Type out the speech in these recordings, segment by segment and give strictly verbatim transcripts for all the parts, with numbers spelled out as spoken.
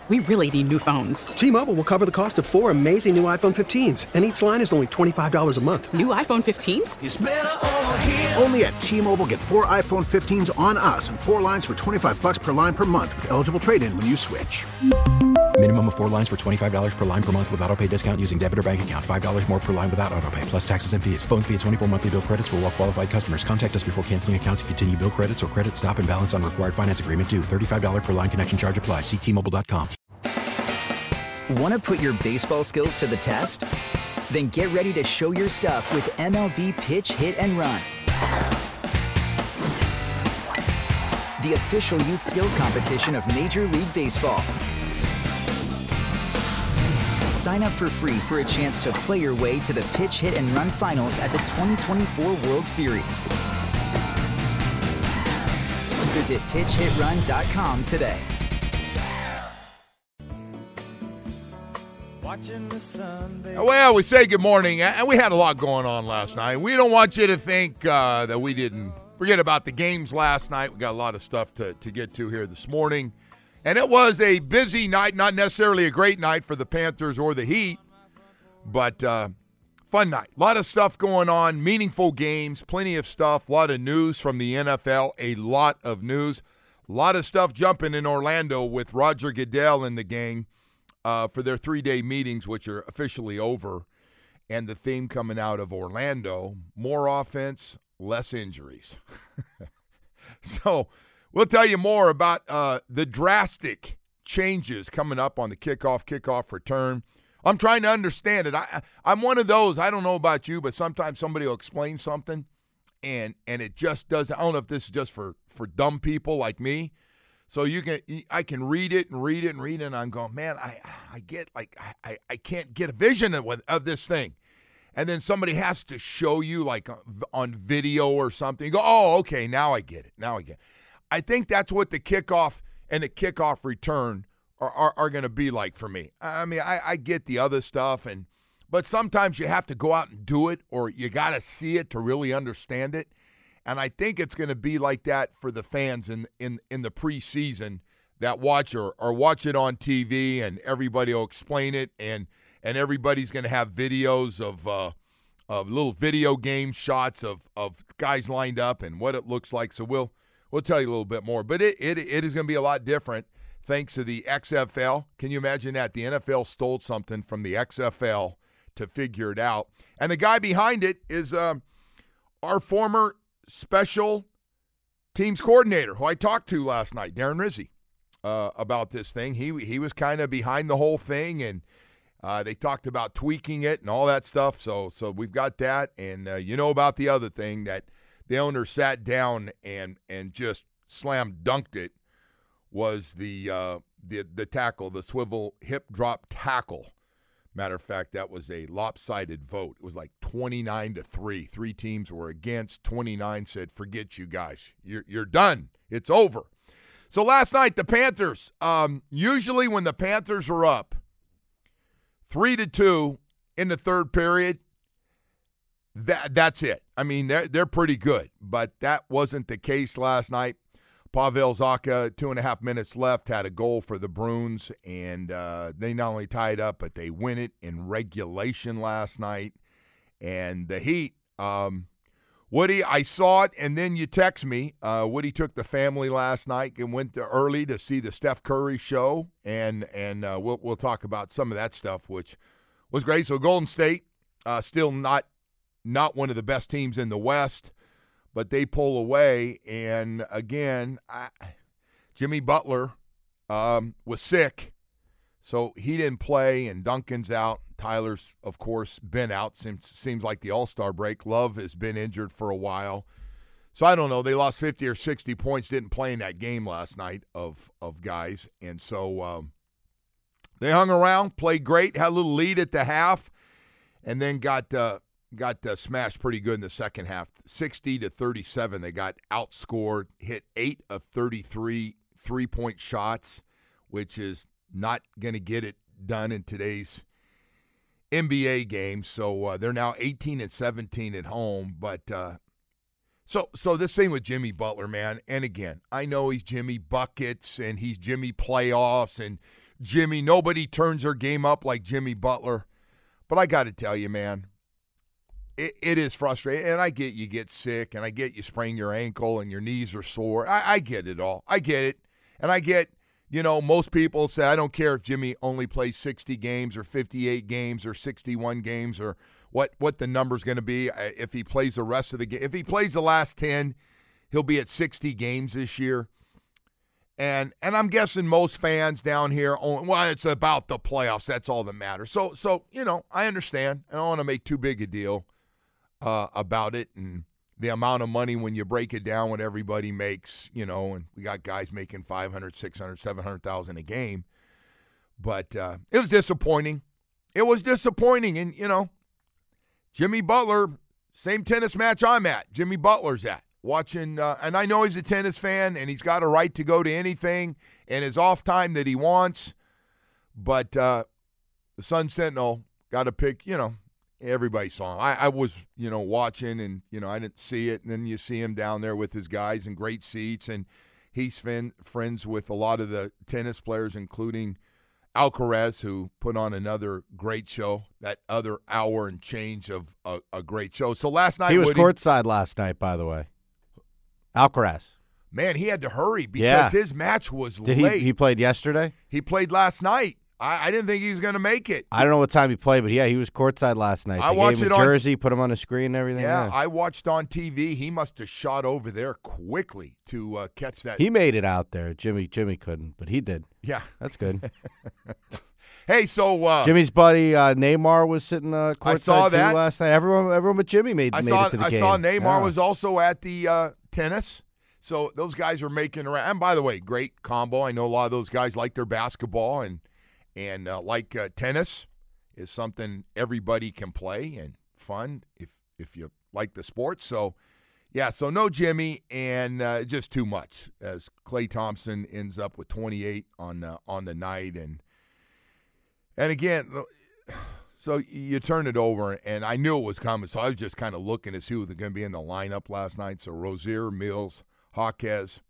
We really need new phones. T-Mobile will cover the cost of four amazing new iPhone fifteens, and each line is only twenty-five dollars a month. New iPhone fifteens? It's better over here. Only at T-Mobile, get four iPhone fifteens on us and four lines for twenty-five dollars per line per month with eligible trade-in when you switch. Minimum of four lines for twenty-five dollars per line per month with autopay discount using debit or bank account. five dollars more per line without autopay, plus taxes and fees. Phone fee at twenty-four monthly bill credits for well-qualified customers. Contact us before canceling account to continue bill credits or credit stop and balance on required finance agreement due. thirty-five dollars per line connection charge applies. See T Mobile dot com. Want to put your baseball skills to the test? Then get ready to show your stuff with M L B Pitch, Hit, and Run. The official youth skills competition of Major League Baseball. Sign up for free for a chance to play your way to the Pitch, Hit, and Run finals at the twenty twenty-four World Series. Visit pitch hit run dot com today. Well, we say good morning, and we had a lot going on last night. We don't want you to think uh, that we didn't forget about the games last night. We got a lot of stuff to, to get to here this morning. And it was a busy night, not necessarily a great night for the Panthers or the Heat, but uh, fun night. A lot of stuff going on, meaningful games, plenty of stuff, a lot of news from the N F L, a lot of news. A lot of stuff jumping in Orlando with Roger Goodell and the gang uh, for their three-day meetings, which are officially over. And the theme coming out of Orlando, more offense, less injuries. So we'll tell you more about uh, the drastic changes coming up on the kickoff, kickoff return. I'm trying to understand it. I, I'm one of those, I don't know about you, but sometimes somebody will explain something, and and it just doesn't. I don't know if this is just for, for dumb people like me. So you can, I can read it and read it and read it, and I'm going, man, I I get, like, I, I can't get a vision of, of this thing. And then somebody has to show you, like, on video or something. You go, oh, okay, now I get it. Now I get it. I think that's what the kickoff and the kickoff return are, are, are going to be like for me. I mean, I, I get the other stuff, and but sometimes you have to go out and do it, or you got to see it to really understand it. And I think it's going to be like that for the fans in in, in the preseason that watch or, or watch it on T V, and everybody will explain it, and and everybody's going to have videos of uh, of little video game shots of, of guys lined up and what it looks like. So we'll we'll tell you a little bit more. But it it, it is going to be a lot different thanks to the X F L. Can you imagine that? The N F L stole something from the X F L to figure it out. And the guy behind it is um, our former special teams coordinator, who I talked to last night, Darren Rizzi, uh, about this thing. He he was kind of behind the whole thing, and uh, they talked about tweaking it and all that stuff. So so we've got that, and uh, you know about the other thing that the owner sat down and and just slam dunked it was the uh, the the tackle, the swivel hip drop tackle. Matter of fact, that was a lopsided vote. It was like twenty-nine to three. Three teams were against. twenty-nine said, forget you guys. You're, you're done. It's over. So last night, the Panthers, um, usually when the Panthers are up three to two in the third period, that that's it. I mean, they're, they're pretty good. But that wasn't the case last night. Pavel Zacha, two and a half minutes left, had a goal for the Bruins, and uh, they not only tied up, but they win it in regulation last night. And the Heat, um, Woody, I saw it, and then you text me. Uh, Woody took the family last night and went to early to see the Steph Curry show, and and uh, we'll we'll talk about some of that stuff, which was great. So Golden State, uh, still not not one of the best teams in the West, but they pull away, and again, I, Jimmy Butler um, was sick, so he didn't play, and Duncan's out. Tyler's, of course, been out. Seems, seems like the All-Star break. Love has been injured for a while. So I don't know. They lost fifty or sixty points, didn't play in that game last night of, of guys, and so um, they hung around, played great, had a little lead at the half, and then got uh, – Got uh, smashed pretty good in the second half, sixty to thirty-seven. They got outscored, hit eight of thirty-three three-point shots, which is not going to get it done in today's N B A game. So uh, they're now eighteen and seventeen at home. But uh, so so this thing with Jimmy Butler, man, and again, I know he's Jimmy Buckets and he's Jimmy Playoffs and Jimmy. Nobody turns their game up like Jimmy Butler. But I got to tell you, man, it, it is frustrating. And I get you get sick, and I get you sprain your ankle and your knees are sore. I, I get it all. I get it. And I get, you know, most people say, I don't care if Jimmy only plays sixty games or fifty-eight games or sixty-one games or what, what the number's going to be. If he plays the rest of the game, if he plays the last ten, he'll be at sixty games this year. And and I'm guessing most fans down here, well, it's about the playoffs. That's all that matters. So, so you know, I understand. I don't want to make too big a deal uh, about it and the amount of money when you break it down what everybody makes, you know, and we got guys making five hundred, six hundred, seven hundred thousand a game. But uh, it was disappointing. It was disappointing. And, you know, Jimmy Butler, same tennis match I'm at. Jimmy Butler's at. Watching, uh, and I know he's a tennis fan, and he's got a right to go to anything in his off time that he wants. But uh, the Sun Sentinel got to pick, you know, everybody saw him. I, I was, you know, watching, and, you know, I didn't see it. And then you see him down there with his guys in great seats, and he's fin- friends with a lot of the tennis players, including Alcaraz, who put on another great show, that other hour and change of a, a great show. So last night, he was Woody, courtside last night, by the way. Alcaraz. Man, he had to hurry because yeah. his match was Did late. He, he played yesterday? He played last night. I, I didn't think he was going to make it. I don't know what time he played, but yeah, he was courtside last night. They I watched gave him it a on jersey, put him on the screen and everything. Yeah, yeah. I watched on T V. He must have shot over there quickly to uh, catch that. He made it out there. Jimmy Jimmy couldn't, but he did. Yeah. That's good. Hey, so uh, Jimmy's buddy uh, Neymar was sitting uh, courtside I saw that. too last night. Everyone, everyone but Jimmy made, I made saw, it to the I game. saw Neymar yeah. was also at the uh, tennis. So those guys are making around. And by the way, great combo. I know a lot of those guys like their basketball and and uh, like uh, tennis is something everybody can play and fun if if you like the sport. So yeah, so no Jimmy and uh, just too much as Klay Thompson ends up with twenty-eight on uh, on the night and and again. So you turn it over, and I knew it was coming, so I was just kind of looking to see who was going to be in the lineup last night. So Rozier, Mills, Jaquez,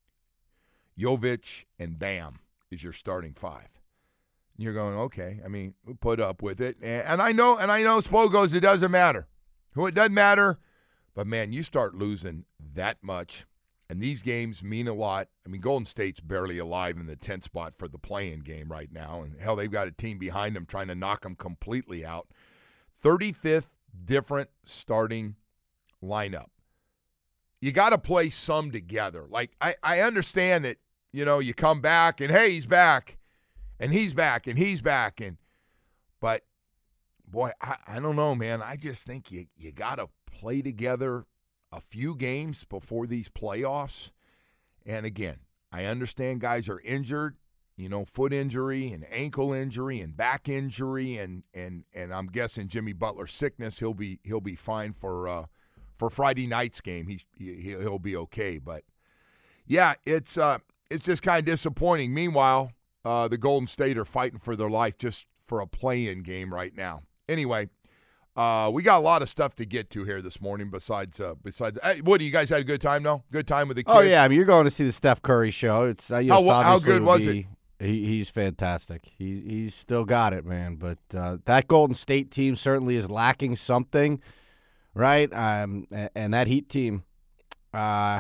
Jovic, and Bam is your starting five. And you're going, okay, I mean, we'll put up with it. And, and I know, and I know Spo goes, it doesn't matter. Who it doesn't matter. But, man, you start losing that much, and these games mean a lot. I mean, Golden State's barely alive in the tenth spot for the play-in game right now. And, hell, they've got a team behind them trying to knock them completely out. thirty-fifth different starting lineup. You got to play some together. Like, I, I understand that, you know, you come back and, hey, he's back, and he's back, and he's back. and But, boy, I, I don't know, man. I just think you, you got to play together a few games before these playoffs. And again, I understand guys are injured, you know, foot injury and ankle injury and back injury, and and and I'm guessing Jimmy Butler's sickness, he'll be he'll be fine for uh, for Friday night's game. He, he he'll be okay. But yeah, it's uh it's just kind of disappointing. Meanwhile, uh, the Golden State are fighting for their life just for a play-in game right now. Anyway. Uh, we got a lot of stuff to get to here this morning. Besides, uh, besides, hey, Woody, you guys had a good time, though. Good time with the kids. Oh yeah, I mean, you're going to see the Steph Curry show. It's uh, you know, how, how good was be, it? He, he's fantastic. He he's still got it, man. But uh, that Golden State team certainly is lacking something, right? Um, and, and that Heat team, uh,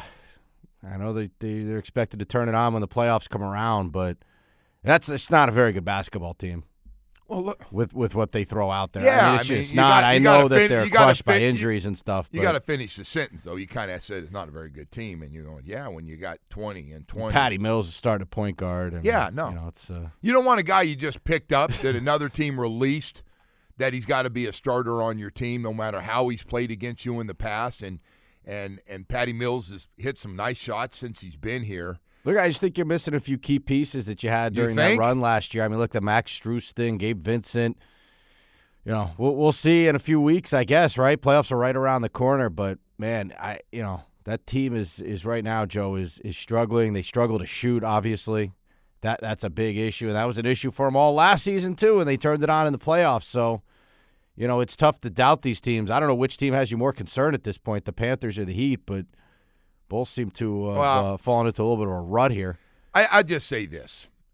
I know they, they they're expected to turn it on when the playoffs come around, but that's it's not a very good basketball team. Well, look, with with what they throw out there, yeah, I mean, it's I mean, just you not. got, I know that fin- they're fin- crushed by injuries you, and stuff. You got to finish the sentence, though. You kind of said it's not a very good team, and you're going, yeah, when you got twenty and twenty. Patty Mills is starting a point guard. And, yeah, no, you know, it's uh, you don't want a guy you just picked up that another team released that he's got to be a starter on your team, no matter how he's played against you in the past. And and and Patty Mills has hit some nice shots since he's been here. Look, I just think you're missing a few key pieces that you had You during that think? run last year. I mean, look, the Max Strus thing, Gabe Vincent. You know, we'll we'll see in a few weeks, I guess. Right, playoffs are right around the corner. But man, I you know that team is is right now, Joe, is is struggling. They struggle to shoot, obviously. That that's a big issue, and that was an issue for them all last season too. And they turned it on in the playoffs. So, you know, it's tough to doubt these teams. I don't know which team has you more concerned at this point, the Panthers or the Heat, but both seem to uh, Well, uh, fallen into a little bit of a rut here. I I just say this.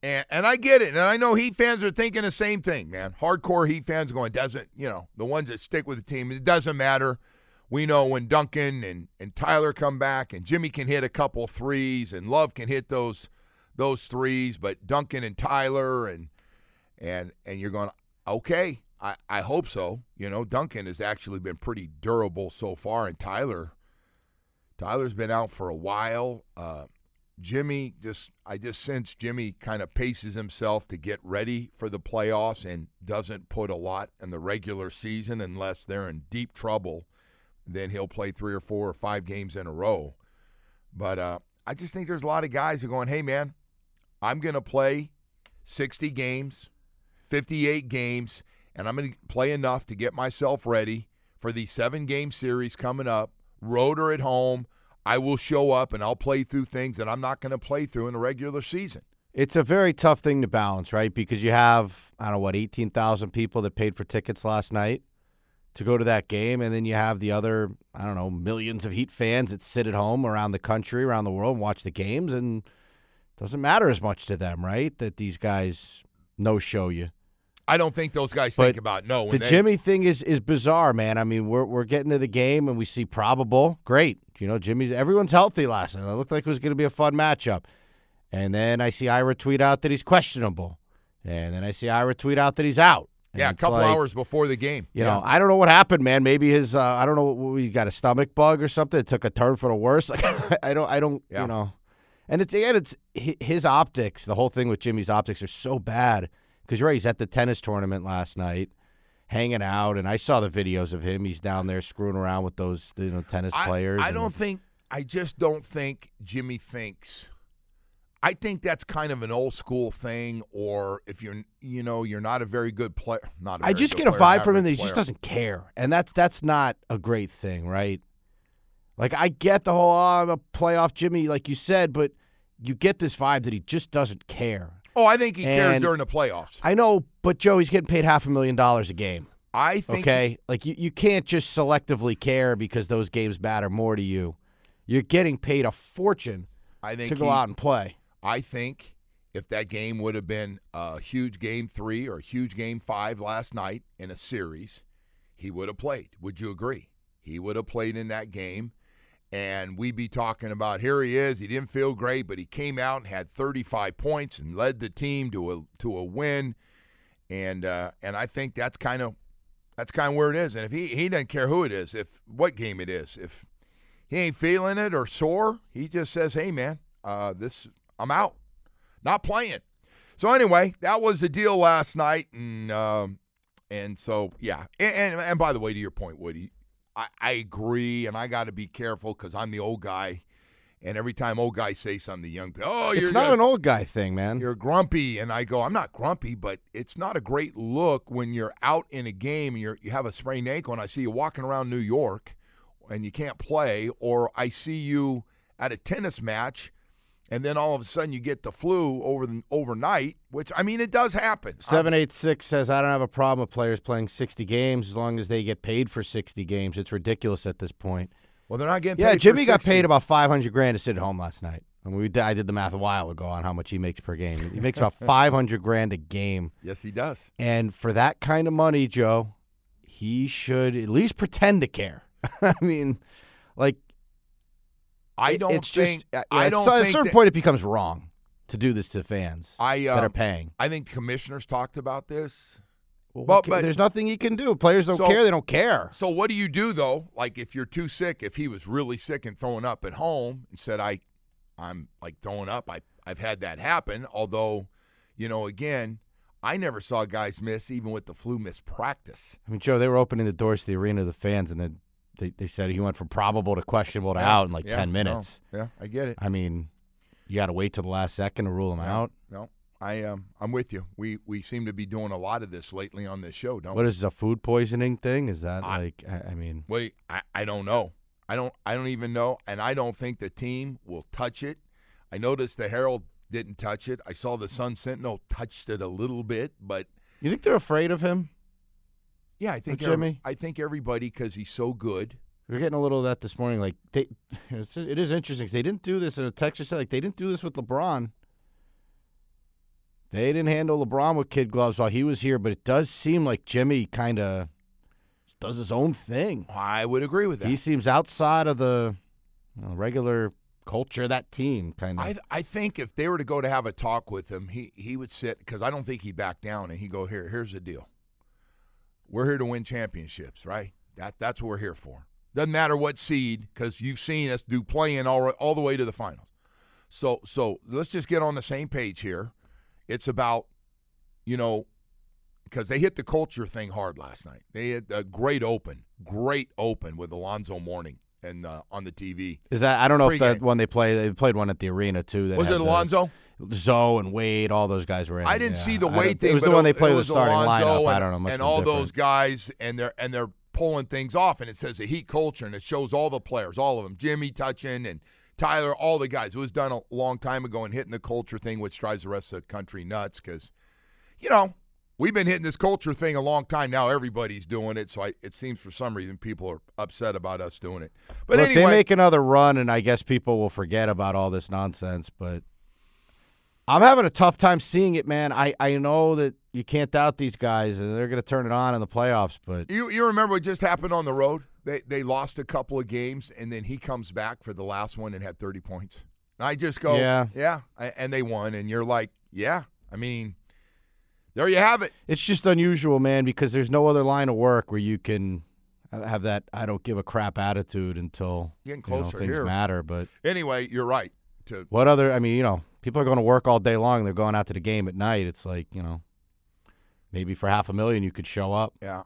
And, and I get it. And I know Heat fans are thinking the same thing, man. Hardcore Heat fans going, doesn't, you know, the ones that stick with the team, it doesn't matter. We know when Duncan and, and Tyler come back and Jimmy can hit a couple threes and Love can hit those those threes, but Duncan and Tyler and and and you're going, okay, I, I hope so. You know, Duncan has actually been pretty durable so far, and Tyler, Tyler's been out for a while. Uh, Jimmy, just I just sense Jimmy kind of paces himself to get ready for the playoffs and doesn't put a lot in the regular season unless they're in deep trouble. Then he'll play three or four or five games in a row. But uh, I just think there's a lot of guys who are going, hey, man, I'm going to play sixty games, fifty-eight games, and I'm going to play enough to get myself ready for these seven-game series coming up, road or at home. I will show up, and I'll play through things that I'm not going to play through in the regular season. It's a very tough thing to balance, right? Because you have, I don't know, what, eighteen thousand people that paid for tickets last night to go to that game, and then you have the other, I don't know, millions of Heat fans that sit at home around the country, around the world, and watch the games, and it doesn't matter as much to them, right, that these guys no-show you. I don't think those guys But think about no. The they, Jimmy thing is is bizarre, man. I mean, we're we're getting to the game, and we see probable. Great. You know, Jimmy's everyone's healthy last night. It looked like it was going to be a fun matchup. And then I see Ira tweet out that he's questionable. And then I see Ira tweet out that he's out. And Yeah, a couple like, hours before the game. You yeah. know, I don't know what happened, man. Maybe his, uh, I don't know, he got a stomach bug or something. It took a turn for the worse. Like, I don't, I don't, Yeah. you know. And it's, again, it's his optics, the whole thing with Jimmy's optics are so bad. Because you're right, he's at the tennis tournament last night, hanging out, and I saw the videos of him. He's down there screwing around with those you know, tennis I, players. I and, don't think, I just don't think Jimmy thinks. I think that's kind of an old school thing, or if you're, you know, you're not a very good player. Not a I very just good get a player, vibe from him average that he player. just doesn't care, and that's that's not a great thing, right? Like, I get the whole, oh, I'm a playoff Jimmy, like you said, but you get this vibe that he just doesn't care. Oh, I think he cares And during the playoffs. I know, but Joe, he's getting paid half a million dollars a game. I think. Okay, like you, you can't just selectively care because those games matter more to you. You're getting paid a fortune I think to go he, out and play. I think if that game would have been a huge game three or a huge game five last night in a series, he would have played. Would you agree? He would have played in that game, and we'd be talking about here he is. He didn't feel great, but he came out and had thirty-five points and led the team to a to a win. And uh, and I think that's kind of that's kind of where it is. And if he he doesn't care who it is, if what game it is, if he ain't feeling it or sore, he just says, "Hey man, uh, this I'm out, not playing." So anyway, that was the deal last night, and um, and so yeah. And, and and by the way, to your point, Woody, I, I agree, and I got to be careful because I'm the old guy, and every time old guys say something to young people, oh, you're It's not gonna- an old guy thing, man. you're grumpy, and I go, I'm not grumpy, but it's not a great look when you're out in a game and you're you have a sprained ankle, and I see you walking around New York, and you can't play, or I see you at a tennis match, and then all of a sudden you get the flu over the, overnight, which, I mean, it does happen. seven eight six says, I don't have a problem with players playing sixty games as long as they get paid for sixty games. It's ridiculous at this point. Well, they're not getting Yeah, paid for Jimmy got sixty. paid about five hundred grand to sit at home last night. I mean, we did, I did the math a while ago on how much he makes per game. He makes about five hundred grand a game. Yes, he does. And for that kind of money, Joe, he should at least pretend to care. I mean, like, I don't it's think. just, I at don't some- at a think certain that- point it becomes wrong to do this to fans I, that um, are paying. I think commissioners talked about this. Well, but- okay, but- there's nothing he can do. Players don't So- care. They don't care. So what do you do though? Like if you're too sick, if he was really sick and throwing up at home and said, I, I'm like throwing up. I I've had that happen. Although, you know, again, I never saw guys miss even with the flu miss practice. I mean, Joe, they were opening the doors to the arena to the fans, and then they, they said he went from probable to questionable to Yeah, out in like yeah, ten no, minutes. yeah, I get it. I mean, you got to wait till the last second to rule him Yeah, out. No, I um I'm with you. We we seem to be doing a lot of this lately on this show, don't What we? is this, a food poisoning thing? Is that I- like, I, I mean, Wait, I, I don't know. I don't I don't even know, and I don't think the team will touch it. I noticed the Herald didn't touch it. I saw the Sun Sentinel touched it a little bit, but you think they're afraid of him? yeah, I think With Jimmy? every- I think everybody because he's so good. We were getting a little of that this morning. Like, they, it's, it is interesting because they didn't do this in a Texas. Like, they didn't do this with LeBron. They didn't handle LeBron with kid gloves while he was here, but it does seem like Jimmy kind of does his own thing. I would agree with that. He seems outside of the you know, regular culture of that team, kind of. I I think if they were to go to have a talk with him, he, he would sit, because I don't think he'd back down, and he'd go, here, here's the deal. We're here to win championships, right? That That's what we're here for. Doesn't matter what seed, because you've seen us do playing all, all the way to the finals. So So let's just get on the same page here. It's about, you know, because they hit the culture thing hard last night. They had a great open, great open with Alonzo Mourning and uh, on the T V. Is that I don't know Pre-game. if that one they played. They played one at the arena too. That Was it Alonzo? The, Zoe and Wade, all those guys were in. I didn't yeah. see the I Wade don't- thing. It was but the one they played it with the was starting Alonzo lineup. And, I don't know. Must and have all been different. those guys, and they're and they're pulling things off, and it says the Heat culture, and it shows all the players, all of them, Jimmy touching and Tyler, all the guys. It was done a long time ago, and hitting the culture thing, which drives the rest of the country nuts because, you know, we've been hitting this culture thing a long time now. Everybody's doing it, so I, it seems for some reason people are upset about us doing it. But Look, anyway, they make another run, and I guess people will forget about all this nonsense. But I'm having a tough time seeing it, man. I, I know that you can't doubt these guys, and they're going to turn it on in the playoffs. But you you remember what just happened on the road? They they lost a couple of games, and then he comes back for the last one and had thirty points. And I just go, Yeah. yeah, and they won. And you're like, yeah, I mean, there you have it. it's just unusual, man, because there's no other line of work where you can have that I don't give a crap attitude until Getting you know, closer things here. matter. But Anyway, you're right. To what other – I mean, you know, people are going to work all day long. And they're going out to the game at night. It's like, you know, maybe for half a million you could show up. yeah,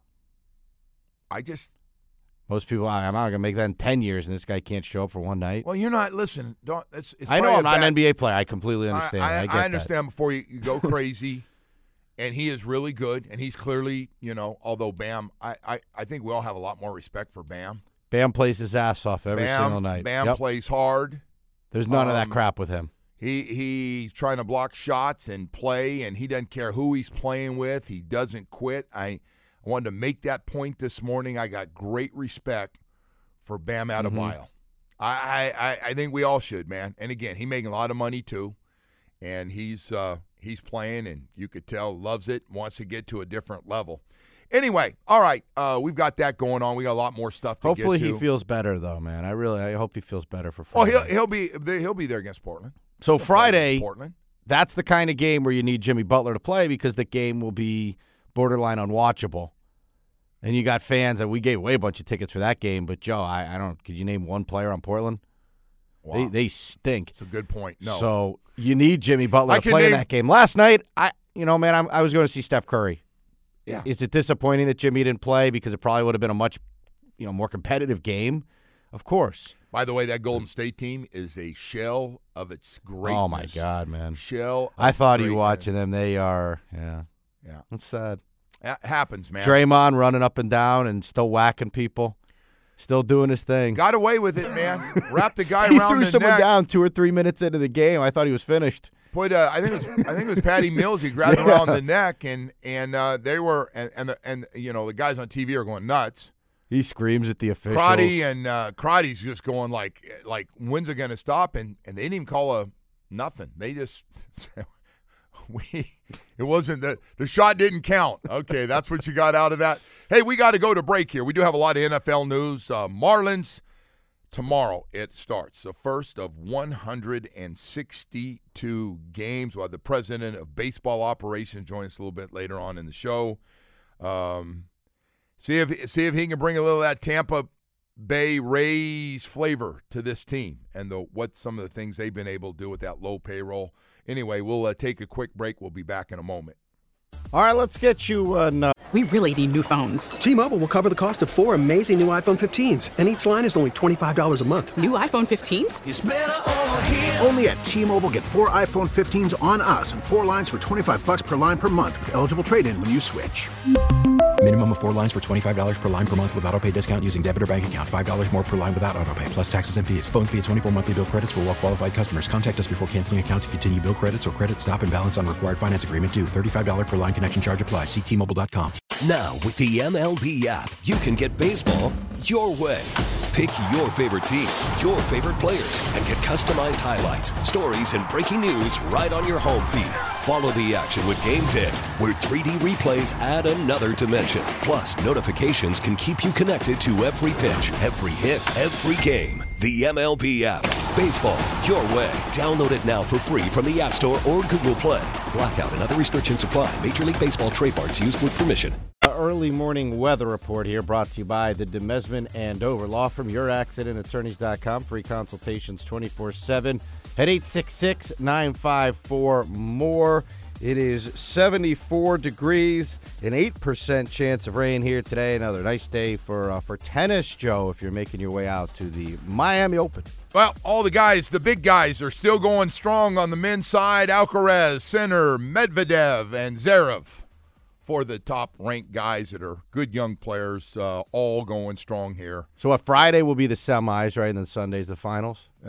I just Most people, I'm not going to make that in ten years, and this guy can't show up for one night. well, you're not. Listen, don't. It's, it's I know probably I'm a not an bad- N B A player. I completely understand. I, I, I, get I understand before you, you go crazy, and he is really good, and he's clearly, you know, although Bam, I, I, I think we all have a lot more respect for Bam. that. Bam plays his ass off every Bam, single night. Bam Yep. plays hard. There's none of that um, crap with him. He he's trying to block shots and play, and he doesn't care who he's playing with. He doesn't quit. I, I wanted to make that point this morning. I got great respect for Bam Adebayo. Mm-hmm. I, I I think we all should, man. And again, he's making a lot of money too, and he's uh, he's playing, and you could tell loves it, wants to get to a different level. Anyway, all right, uh, we've got that going on. We got a lot more stuff to Hopefully get to. he feels better, though, man. I really I hope he feels better for Oh, Friday. he'll he'll be he'll be there against Portland. so He'll play Friday, against Portland. that's the kind of game where you need Jimmy Butler to play because the game will be borderline unwatchable. And you got fans, and we gave away a bunch of tickets for that game. But, Joe, I, I don't – could you name one player on Portland? Wow. They they stink. It's a good point. No. So you need Jimmy Butler I to can play in name- that game. Last night, I you know, man, I'm, I was going to see Steph Curry. Yeah. Is it disappointing that Jimmy didn't play because it probably would have been a much, you know, more competitive game? Of course. By the way, that Golden State team is a shell of its greatness. Oh my God, man! Shell. Of I thought you greatness. watching them. They are, yeah, Yeah, it's sad. it happens, man. Draymond running up and down and still whacking people, still doing his thing. Got away with it, man. Wrapped the guy he around threw the someone neck. down two or three minutes into the game. I thought he was finished. Put, uh, I think it was, I think it was Patty Mills. He grabbed him around the neck, and and uh, they were, and and, the, and you know the guys on T V are going nuts. He screams at the officials. Crotty and uh, Crotty's just going like, like when's it going to stop? And and they didn't even call a nothing. They just we it wasn't the the shot didn't count. Okay, that's what you got out of that. Hey, we got to go to break here. We do have a lot of N F L news. Uh, Marlins tomorrow it starts the first of one hundred sixty-two games. We'll have the president of baseball operations join us a little bit later on in the show. Um, see if see if he can bring a little of that Tampa Bay Rays flavor to this team and the what some of the things they've been able to do with that low payroll. Anyway, we'll uh, take a quick break. We'll be back in a moment. All right, let's get you an. Uh, We really need new phones. T-Mobile will cover the cost of four amazing new iPhone fifteens, and each line is only twenty-five dollars a month. New iPhone fifteens? Only at T-Mobile, get four iPhone fifteens on us and four lines for twenty-five bucks per line per month with eligible trade-in when you switch. Minimum of four lines for twenty-five dollars per line per month with autopay discount using debit or bank account. five dollars more per line without autopay, plus taxes and fees. Phone fee at twenty-four monthly bill credits for well-qualified customers. Contact us before canceling account to continue bill credits or credit stop and balance on required finance agreement due. thirty-five dollars per line connection charge applies. See T Mobile dot com. Now, with the M L B app, you can get baseball your way. Pick your favorite team, your favorite players, and get customized highlights, stories, and breaking news right on your home feed. Follow the action with Game ten, where three D replays add another dimension. Plus, notifications can keep you connected to every pitch, every hit, every game. The M L B app. Baseball, your way. Download it now for free from the App Store or Google Play. Blackout and other restrictions apply. Major League Baseball trademarks used with permission. Early morning weather report here brought to you by the Demesman and Dover Law Firm, your accident attorneys dot com. Free consultations twenty-four seven at eight six six, nine five four, more. It is seventy-four degrees, an eight percent chance of rain here today. Another nice day for uh, for tennis, Joe, if you're making your way out to the Miami Open. Well, all the guys, the big guys, are still going strong on the men's side. Alcaraz, Sinner, Medvedev, and Zverev. For the top-ranked guys that are good young players, uh, all going strong here. So what, Friday will be the semis, right, and then Sunday's the finals? Uh, Do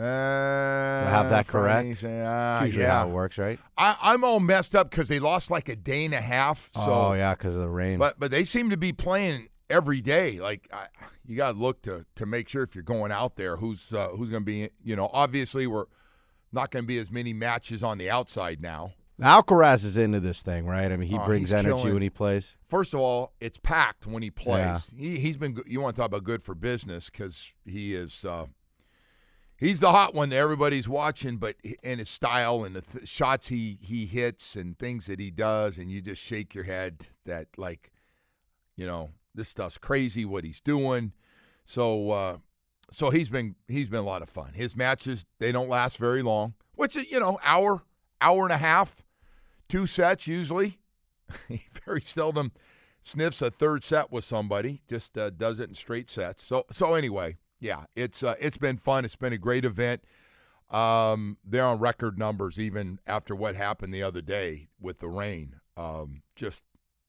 I have that correct? Uh, Usually yeah. how it works, right? I, I'm all messed up because they lost like a day and a half. So, oh, yeah, because of the rain. But but they seem to be playing every day. Like, I, you got to look to to make sure if you're going out there, who's uh, who's going to be, you know, obviously we're not going to be as many matches on the outside now. Alcaraz is into this thing, right? I mean, he oh, brings energy killing. when he plays. First of all, it's packed when he plays. Yeah. He, he's been. You want to talk about good for business because he is. Uh, he's the hot one that everybody's watching, but in his style and the th- shots he he hits and things that he does, and you just shake your head that like, you know, this stuff's crazy what he's doing. So, uh, so he's been he's been a lot of fun. His matches, they don't last very long, which is, you know, hour hour and a half. Two sets usually. He very seldom sniffs a third set with somebody. Just uh, does it in straight sets. So so anyway, yeah, it's uh, it's been fun. It's been a great event. Um, they're on record numbers even after what happened the other day with the rain. Um, just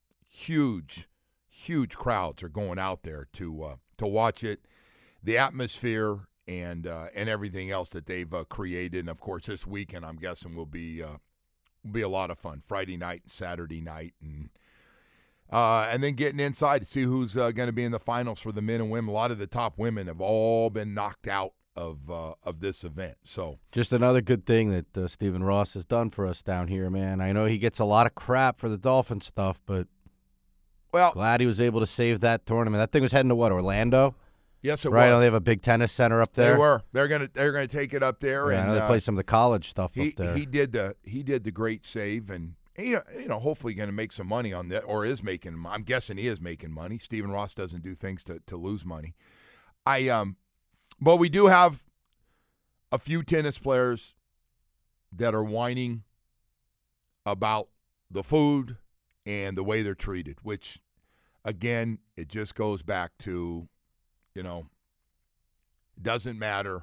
huge, huge crowds are going out there to uh, to watch it. The atmosphere and uh, and everything else that they've uh, created. And of course, this weekend I'm guessing will be. Uh, Will be a lot of fun. Friday night and Saturday night, and uh, and then getting inside to see who's uh, going to be in the finals for the men and women. A lot of the top women have all been knocked out of uh, of this event. So just another good thing that uh, Stephen Ross has done for us down here, man. I know he gets a lot of crap for the Dolphin stuff, but well, glad he was able to save that tournament. That thing was heading to what, Orlando? Yes, it right, was. Right, they have a big tennis center up there. They were. They're gonna. They're gonna take it up there. Yeah, and I know they uh, play some of the college stuff he, up there. He did the. He did the great save, and he, you know, hopefully going to make some money on that, or is making. I'm guessing he is making money. Stephen Ross doesn't do things to to lose money. I um, but we do have a few tennis players that are whining about the food and the way they're treated, which, again, it just goes back to. You know, it doesn't matter.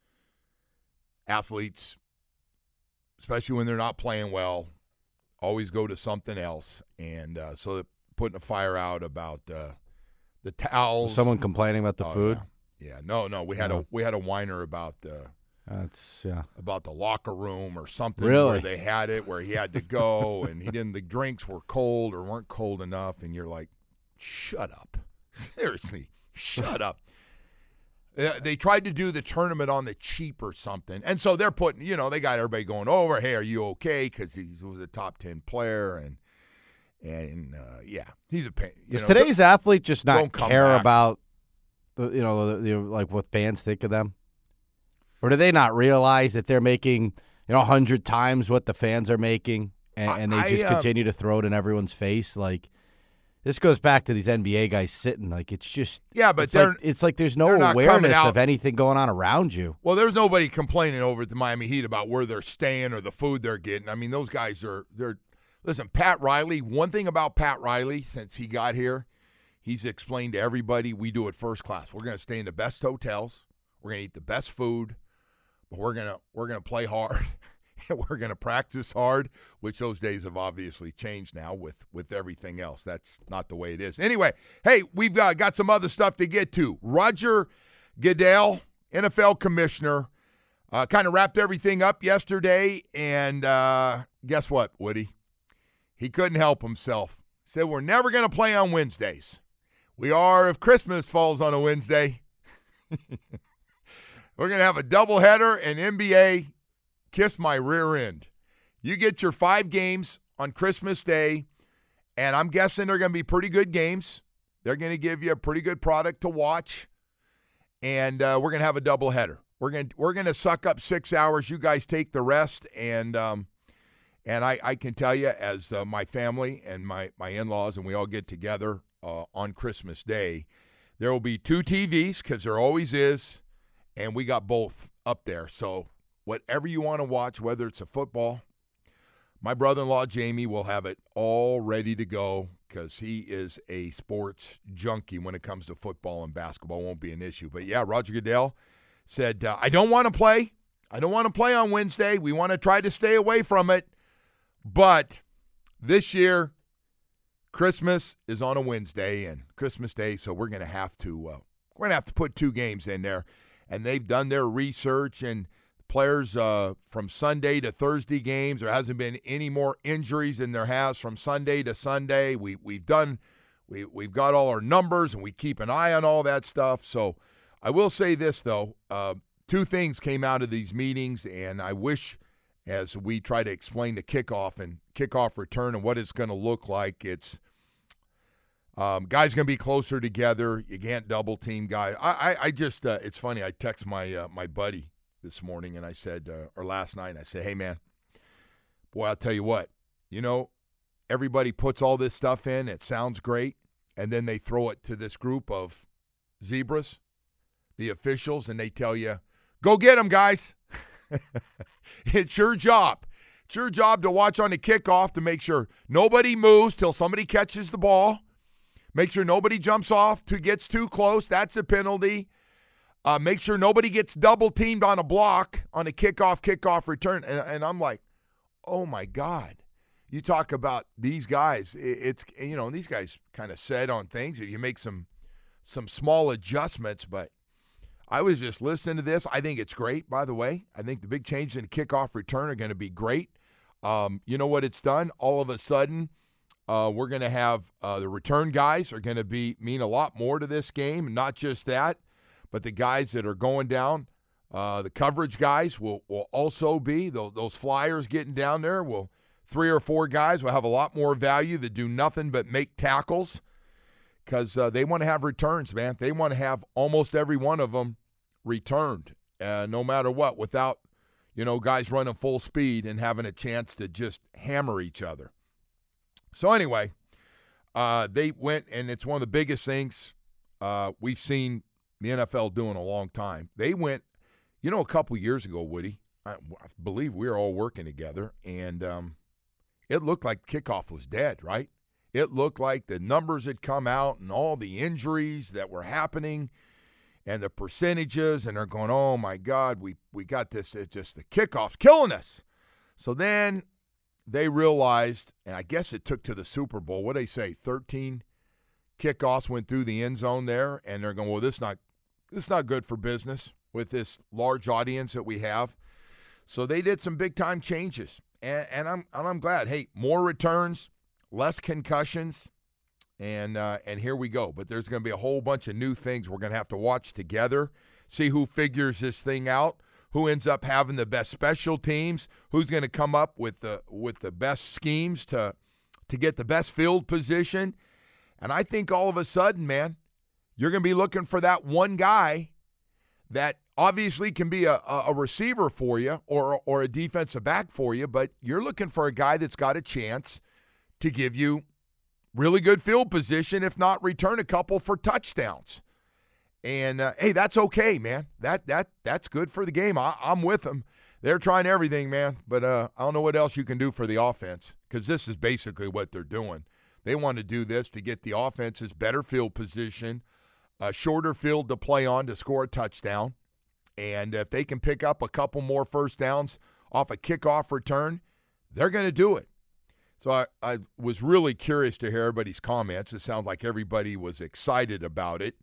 Athletes, especially when they're not playing well, always go to something else. And uh, so they're putting a fire out about uh, the towels. Someone complaining about the oh, food? Yeah. yeah, no, no. We had no. a we had a whiner about the That's yeah about the locker room or something really? where they had it where he had to go and he didn't. The drinks were cold or weren't cold enough, and you're like, shut up, seriously. Shut up. Uh, they tried to do the tournament on the cheap or something. And so they're putting, you know, they got everybody going over, hey, are you okay? Because he was a top ten player. And, and uh, yeah, he's a pain. Does know, today's athlete just not care back. about, the you know, the, the, like what fans think of them? Or do they not realize that they're making, you know, a hundred times what the fans are making? And, and they I, just uh, continue to throw it in everyone's face? Like, this goes back to these N B A guys sitting. Like, it's just yeah, but it's they're like, it's like there's no they're not awareness out. of anything going on around you. Well, there's nobody complaining over at the Miami Heat about where they're staying or the food they're getting. I mean, those guys are they're listen. Pat Riley. One thing about Pat Riley since he got here, he's explained to everybody we do it first class. We're going to stay in the best hotels. We're going to eat the best food, but we're gonna we're gonna play hard. We're going to practice hard, which those days have obviously changed now with, with everything else. That's not the way it is. Anyway, hey, we've uh, got some other stuff to get to. Roger Goodell, N F L commissioner, uh, kind of wrapped everything up yesterday, and uh, guess what, Woody? He couldn't help himself. Said we're never going to play on Wednesdays. We are if Christmas falls on a Wednesday. We're going to have a doubleheader and N B A kiss my rear end. You get your five games on Christmas Day, and I'm guessing they're going to be pretty good games. They're going to give you a pretty good product to watch, and uh, we're going to have a doubleheader. We're going we're going to suck up six hours. You guys take the rest, and um, and I, I can tell you, as uh, my family and my, my in-laws and we all get together uh, on Christmas Day, there will be two T Vs because there always is, and we got both up there. So whatever you want to watch, whether it's a football, my brother-in-law Jamie will have it all ready to go because he is a sports junkie when it comes to football and basketball. It won't be an issue. But, yeah, Roger Goodell said, uh, I don't want to play. I don't want to play on Wednesday. We want to try to stay away from it. But this year, Christmas is on a Wednesday and Christmas Day, so we're going to have to uh, we're going to have to put two games in there. And they've done their research, and players uh, from Sunday to Thursday games, there hasn't been any more injuries than there has from Sunday to Sunday. We we've done we we've got all our numbers, and we keep an eye on all that stuff. So I will say this though, uh, two things came out of these meetings, and I wish, as we try to explain the kickoff and kickoff return and what it's going to look like, it's um, guys going to be closer together. You can't double team guys. I I, I just uh, it's funny. I text my uh, my buddy this morning, and I said, uh, or last night, and I said, hey, man, boy, I'll tell you what, you know, everybody puts all this stuff in, it sounds great, and then they throw it to this group of zebras, the officials, and they tell you, go get them, guys. It's your job. It's your job to watch on the kickoff to make sure nobody moves till somebody catches the ball. Make sure nobody jumps off, to gets too close. That's a penalty. Uh, make sure nobody gets double-teamed on a block on a kickoff, kickoff return. And, and I'm like, oh, my God. You talk about these guys. It's, you know, these guys kind of set on things. You make some some small adjustments, but I was just listening to this. I think it's great, by the way. I think the big changes in the kickoff return are going to be great. Um, you know what it's done? All of a sudden, uh, we're going to have uh, the return guys are going to be mean a lot more to this game. Not just that, but the guys that are going down, uh, the coverage guys will, will also be. Those, those flyers getting down there, will three or four guys will have a lot more value that do nothing but make tackles because uh, they want to have returns, man. They want to have almost every one of them returned, uh, no matter what, without, you know, guys running full speed and having a chance to just hammer each other. So anyway, uh, they went, and it's one of the biggest things uh, we've seen the N F L do in a long time. They went, you know, a couple years ago, Woody, I, I believe we were all working together, and um, it looked like kickoff was dead, right? It looked like the numbers had come out and all the injuries that were happening and the percentages, and they're going, oh, my God, we, we got this. It's just the kickoff's killing us. So then they realized, and I guess it took to the Super Bowl, what did they say, thirteen kickoffs went through the end zone there, and they're going, well, this is not, this is not good for business with this large audience that we have. So they did some big-time changes, and, and, I'm, and I'm glad. Hey, more returns, less concussions, and uh, and here we go. But there's going to be a whole bunch of new things we're going to have to watch together, see who figures this thing out, who ends up having the best special teams, who's going to come up with the with the best schemes to to get the best field position. And I think all of a sudden, man, you're going to be looking for that one guy that obviously can be a, a receiver for you or or a defensive back for you, but you're looking for a guy that's got a chance to give you really good field position, if not return a couple for touchdowns. And, uh, hey, that's okay, man. That that That's good for the game. I, I'm with them. They're trying everything, man. But uh, I don't know what else you can do for the offense because this is basically what they're doing. They want to do this to get the offenses better field position, a shorter field to play on to score a touchdown. And if they can pick up a couple more first downs off a kickoff return, they're going to do it. So I, I was really curious to hear everybody's comments. It sounds like everybody was excited about it.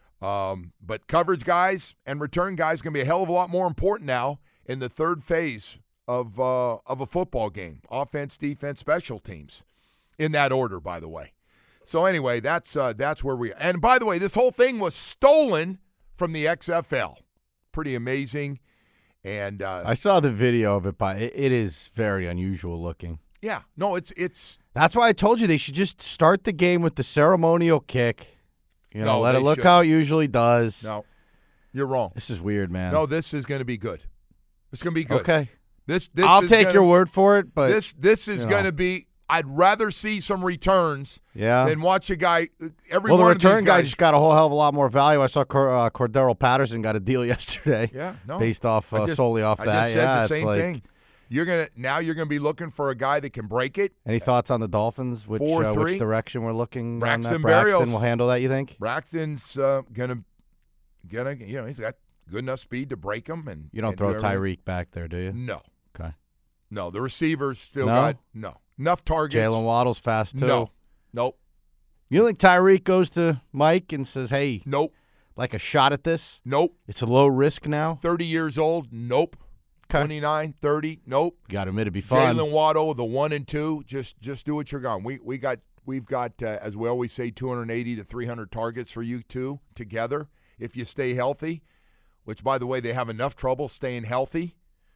Um, but coverage guys and return guys going to be a hell of a lot more important now in the third phase of uh, of a football game. Offense, defense, special teams. In that order, by the way. So anyway, that's uh, that's where we – and by the way, this whole thing was stolen from the X F L. Pretty amazing. And uh, I saw the video of it, but it, it is very unusual looking. Yeah, no, it's it's. That's why I told you they should just start the game with the ceremonial kick. You know, No, let it they look shouldn't. how it usually does. No, you're wrong. This is weird, man. No, this is going to be good. It's going to be good. Okay. This, this I'll is take gonna, your word for it, but this this is you know. going to be. I'd rather see some returns Yeah. than watch a guy. Every well, the one of return these guy guys, just got a whole hell of a lot more value. I saw Cor- uh, Cordero Patterson got a deal yesterday. Yeah, no, based off I uh, just- solely off I that. just said yeah, the it's same like, thing. You're gonna now. You're gonna be looking for a guy that can break it. Any thoughts on the Dolphins? Which Four, uh, three. which direction we're looking? Braxton on that? Braxton Berrios. will handle that. You think? Braxton's uh, gonna gonna you know he's got good enough speed to break him, and You don't and throw do everything. Tyreek back there, do you? No, Okay. no. The receivers still No? got no enough targets. Jalen Waddle's fast too. No, nope, You don't think Tyreek goes to Mike and says, "Hey, nope, like a shot at this? nope. It's a low risk now." Thirty years old. Nope. Okay. twenty-nine, thirty. Nope. You got to admit it'd be fun. Jalen Waddle, the one and two, just just do what you're going. We we got we've got uh, as we always say, two hundred eighty to three hundred targets for you two together if you stay healthy. Which, by the way, they have enough trouble staying healthy,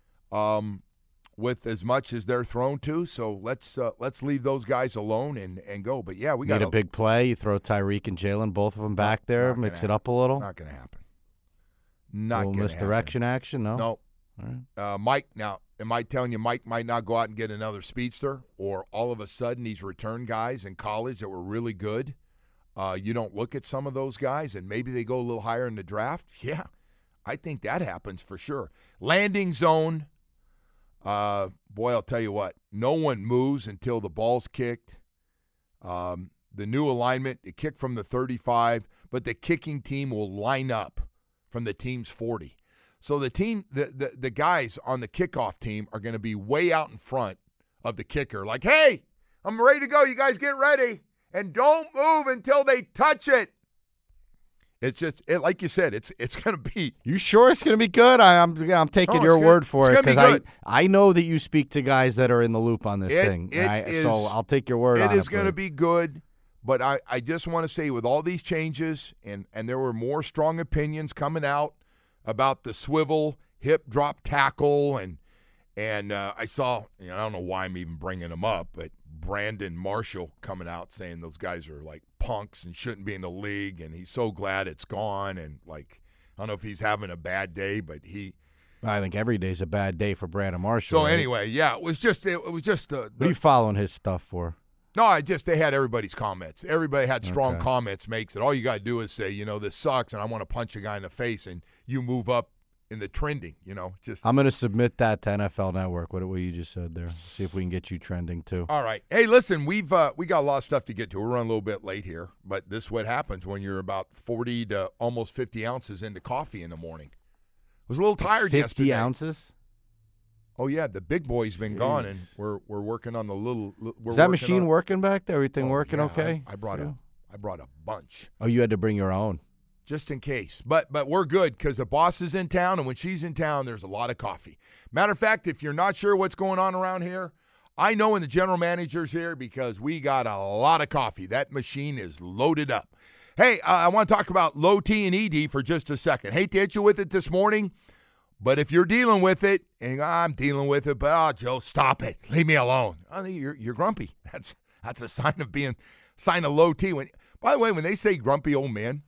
um, with as much as they're thrown to. So let's uh, let's leave those guys alone and, and go. But yeah, we got Need a big play. You throw Tyreek and Jalen, both of them back there, not gonna mix it happen. up a little. Not going to happen. Not little going to misdirection action. No. No. All right. Uh, Mike, now, am I telling you Mike might not go out and get another speedster, or all of a sudden these return guys in college that were really good, uh, you don't look at some of those guys and maybe they go a little higher in the draft? Yeah, I think that happens for sure. Landing zone, uh, boy, I'll tell you what, no one moves until the ball's kicked. Um, the new alignment, the kick from the thirty-five, but the kicking team will line up from the team's forty. So the team, the, the the guys on the kickoff team are going to be way out in front of the kicker. Like, hey, I'm ready to go. You guys get ready. And don't move until they touch it. It's just, it, like you said, it's it's going to be. You sure it's going to be good? I, I'm I'm taking Oh, your it's gonna- word for it's it gonna be I good. I know that you speak to guys that are in the loop on this It- thing. it I, is- so I'll take your word It on it. is going to but- be good. But I, I just want to say with all these changes, and, and there were more strong opinions coming out about the swivel hip drop tackle, and and uh, I saw, you know, I don't know why I'm even bringing them up, but Brandon Marshall coming out saying those guys are like punks and shouldn't be in the league, and he's so glad it's gone, and like I don't know if he's having a bad day, but he. I think every day's a bad day for Brandon Marshall. So right? anyway, yeah, it was just it, it was just the, What are you following his stuff for? No, I just they had everybody's comments. Everybody had strong Okay. comments. Makes it all you got to do is say, you know, this sucks, and I want to punch a guy in the face, and you move up in the trending. You know, just I'm going to submit that to N F L Network. What what you just said there. See if we can get you trending too. All right. Hey, listen, we've uh, we got a lot of stuff to get to. We're running a little bit late here, but this is what happens when you're about forty to almost fifty ounces into coffee in the morning. I was a little tired Fifty yesterday. ounces. Oh yeah, the big boy's been gone, and Jeez. we're we're working on the little. We're Is that working machine on, working back there? Everything Oh, working yeah, okay? I, I brought Yeah. a I brought a bunch. Oh, you had to bring your own. Just in case. But but we're good because the boss is in town, and when she's in town, there's a lot of coffee. Matter of fact, if you're not sure what's going on around here, I know when the general manager's here because we got a lot of coffee. That machine is loaded up. Hey, uh, I want to talk about low T and E D for just a second. Hate to hit you with it this morning, but if you're dealing with it, and I'm dealing with it, but oh, Joe, stop it. Leave me alone. Oh, you're you're grumpy. That's that's a sign of being sign of low T. When, by the way, when they say grumpy old man,